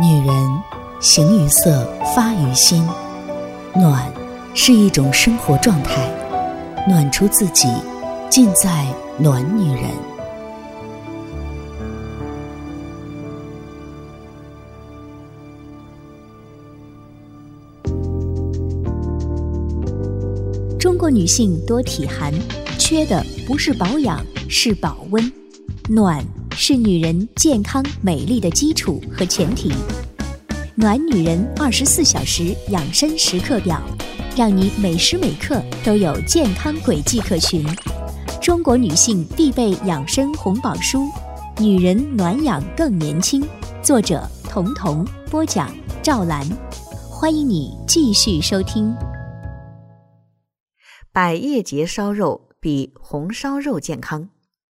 女人形于色，发于心。暖是一种生活状态，暖出自己，尽在暖女人。中国女性多体寒，缺的不是保养，是保温。暖是女人健康美丽的基础和前提。暖女人24小时养生时刻表，让你每时每刻都有健康轨迹可循。中国女性必备养生红宝书《女人暖养更年轻》，作者童童，播讲赵兰。欢迎你继续收听。 百叶结烧肉比红烧肉健康。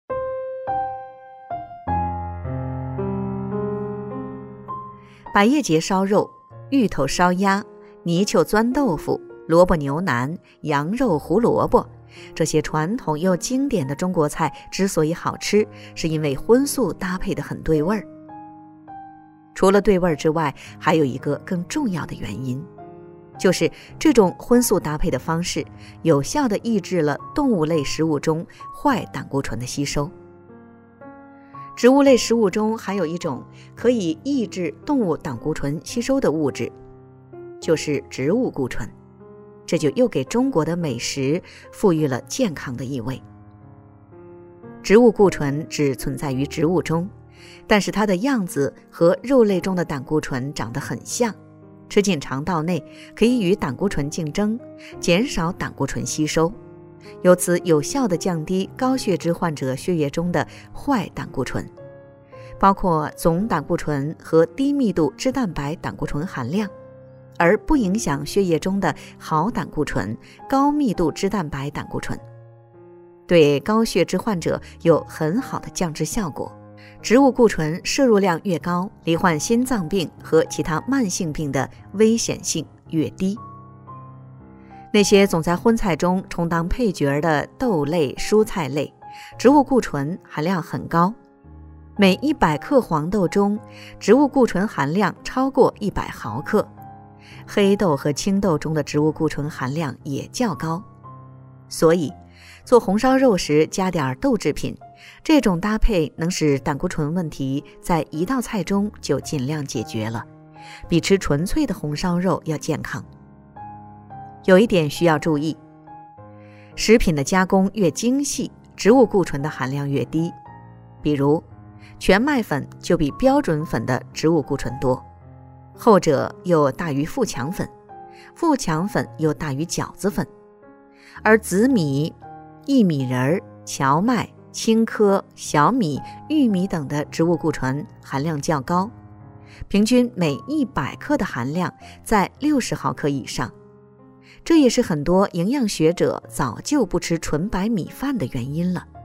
百叶结烧肉、芋头烧鸭、泥鳅钻豆腐、萝卜牛腩、羊肉胡萝卜，这些传统又经典的中国菜之所以好吃，是因为荤素搭配得很对味儿。除了对味儿之外，还有一个更重要的原因，就是这种荤素搭配的方式有效地抑制了动物类食物中坏胆固醇的吸收。植物类食物中还有一种可以抑制动物胆固醇吸收的物质，就是植物固醇，这就又给中国的美食赋予了健康的意味。植物固醇只存在于植物中，但是它的样子和肉类中的胆固醇长得很像，吃进肠道内可以与胆固醇竞争，减少胆固醇吸收，由此有效地降低高血脂患者血液中的坏胆固醇，包括总胆固醇和低密度脂蛋白胆固醇含量，而不影响血液中的好胆固醇、高密度脂蛋白胆固醇，对高血脂患者有很好的降脂效果。植物固醇摄入量越高，罹患心脏病和其他慢性病的危险性越低。那些总在荤菜中充当配角的豆类、蔬菜类，植物固醇含量很高。每100克黄豆中，植物固醇含量超过100毫克。黑豆和青豆中的植物固醇含量也较高。所以，做红烧肉时加点豆制品，这种搭配能使胆固醇问题在一道菜中就尽量解决了，比吃纯粹的红烧肉要健康。有一点需要注意，食品的加工越精细，植物固醇的含量越低。比如，全麦粉就比标准粉的植物固醇多，后者又大于富强粉，富强粉又大于饺子粉。而紫米、薏米仁、荞麦、青稞、小米、玉米等的植物固醇含量较高，平均每100克的含量在60毫克以上。这也是很多营养学者早就不吃纯白米饭的原因了。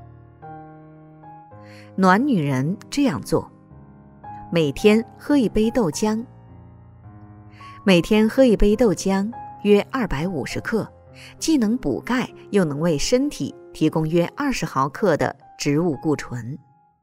暖女人这样做：每天喝一杯豆浆。每天喝一杯豆浆约250克，既能补钙，又能为身体提供约20毫克的植物固醇。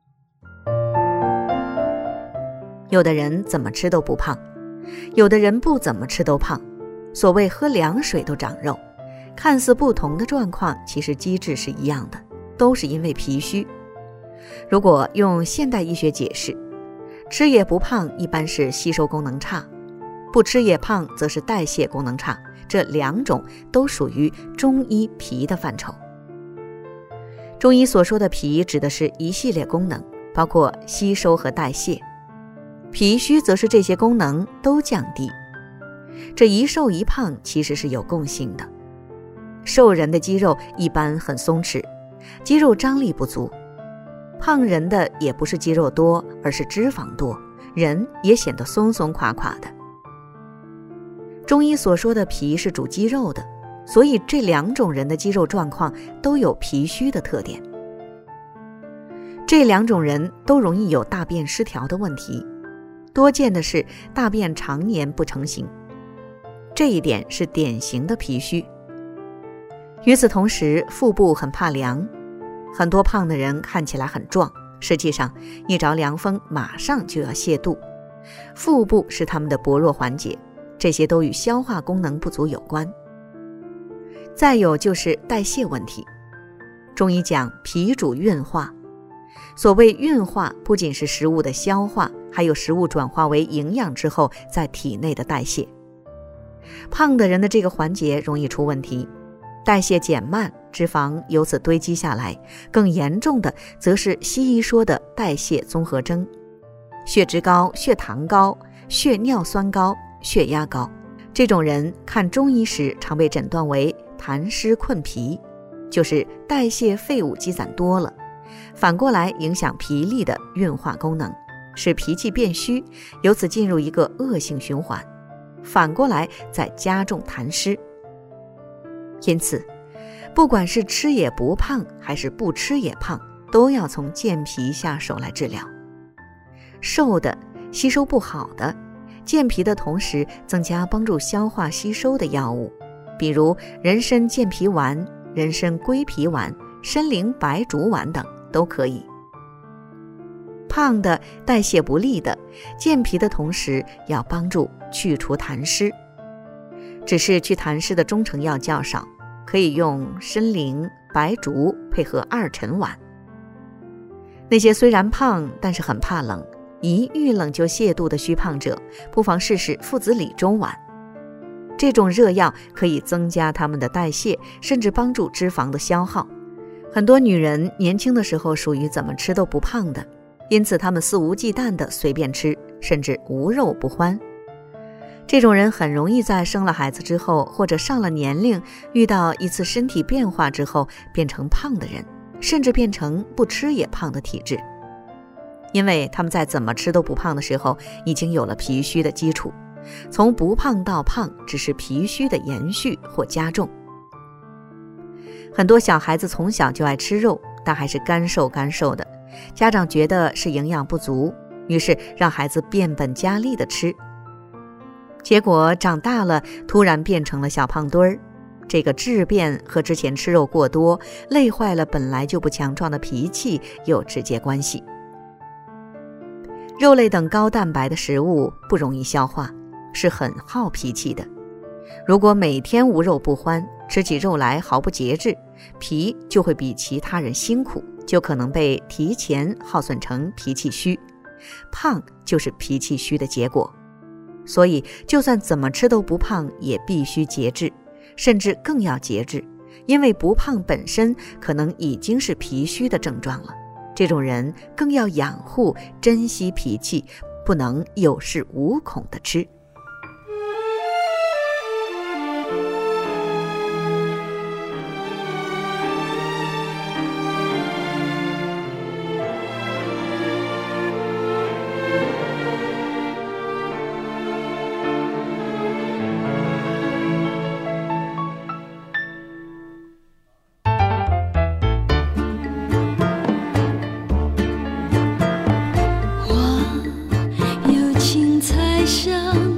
有的人怎么吃都不胖，有的人不怎么吃都胖。所谓喝凉水都长肉，看似不同的状况，其实机制是一样的，都是因为脾虚。如果用现代医学解释，吃也不胖一般是吸收功能差，不吃也胖则是代谢功能差，这两种都属于中医脾的范畴。中医所说的脾指的是一系列功能，包括吸收和代谢，脾虚则是这些功能都降低。这一瘦一胖其实是有共性的。瘦人的肌肉一般很松弛，肌肉张力不足；胖人的也不是肌肉多，而是脂肪多，人也显得松松垮垮的。中医所说的脾是主肌肉的，所以这两种人的肌肉状况都有脾虚的特点。这两种人都容易有大便失调的问题，多见的是大便常年不成形，这一点是典型的脾虚。与此同时，腹部很怕凉，很多胖的人看起来很壮，实际上一着凉风马上就要泻肚， 腹部是它们的薄弱环节，这些都与消化功能不足有关。再有就是代谢问题。中医讲脾主运化，所谓运化不仅是食物的消化，还有食物转化为营养之后在体内的代谢。胖的人的这个环节容易出问题，代谢减慢，脂肪由此堆积下来，更严重的则是西医说的代谢综合征，血脂高、血糖高、血尿酸高、血压高。这种人看中医时常被诊断为痰湿困脾，就是代谢废物积攒多了，反过来影响脾力的运化功能，使脾气变虚，由此进入一个恶性循环，反过来再加重痰湿。因此不管是吃也不胖还是不吃也胖，都要从健脾下手来治疗。瘦的、吸收不好的，健脾的同时增加帮助消化吸收的药物，比如人参健脾丸、人参归脾丸、参苓白术丸等都可以。胖的、代谢不利的，健脾的同时要帮助去除痰湿，只是去痰湿的中成药较少，可以用参苓、白术配合二陈丸。那些虽然胖但是很怕冷，一遇冷就泻肚的虚胖者，不妨试试附子理中丸。这种热药可以增加他们的代谢，甚至帮助脂肪的消耗。很多女人年轻的时候属于怎么吃都不胖的，因此她们肆无忌惮地随便吃，甚至无肉不欢。这种人很容易在生了孩子之后，或者上了年龄，遇到一次身体变化之后，变成胖的人，甚至变成不吃也胖的体质。因为他们在怎么吃都不胖的时候，已经有了脾虚的基础，从不胖到胖只是脾虚的延续或加重。很多小孩子从小就爱吃肉，但还是干瘦的，家长觉得是营养不足，于是让孩子变本加厉地吃，结果长大了突然变成了小胖墩儿。这个质变和之前吃肉过多，累坏了本来就不强壮的脾气有直接关系。肉类等高蛋白的食物不容易消化，是很耗脾气的。如果每天无肉不欢，吃起肉来毫不节制，脾就会比其他人辛苦，就可能被提前耗损成脾气虚。胖就是脾气虚的结果。所以就算怎么吃都不胖，也必须节制，甚至更要节制，因为不胖本身可能已经是脾虚的症状了。这种人更要养护、珍惜脾气，不能有恃无恐地吃。 花有青菜香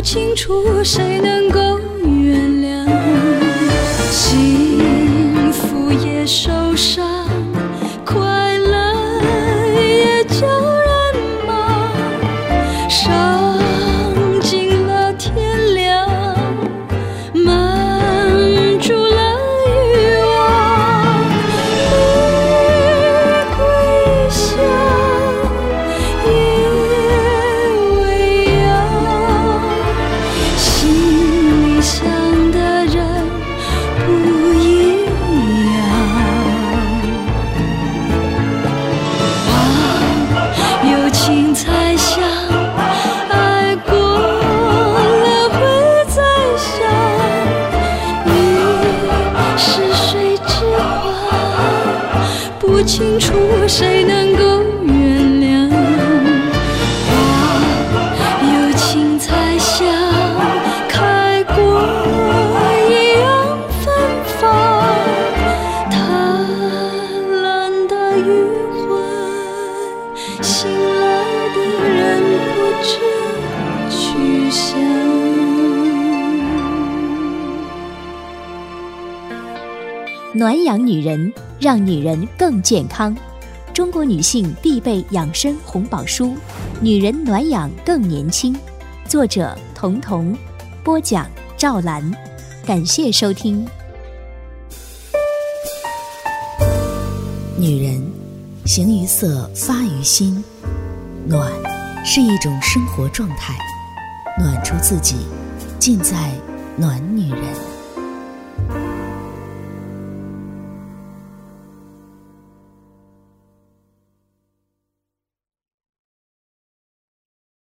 不清楚谁能够原谅。幸福也受伤，快乐也叫人忙，伤尽了天亮，满足了欲望。玫瑰香夜未央，心里想的人不一样。有情才想，爱过了会再想。你是谁之花，不清楚谁能够原谅。有情才想，开过一样芬芳。贪婪的余魂，醒来的人不知去向。 暖养女人，让女人更健康。中国女性必备养生红宝书《女人暖养更年轻》，作者童童，播讲赵兰。感谢收听。 女人，形于色，发于心。暖是一种生活状态，暖出自己，尽在暖女人。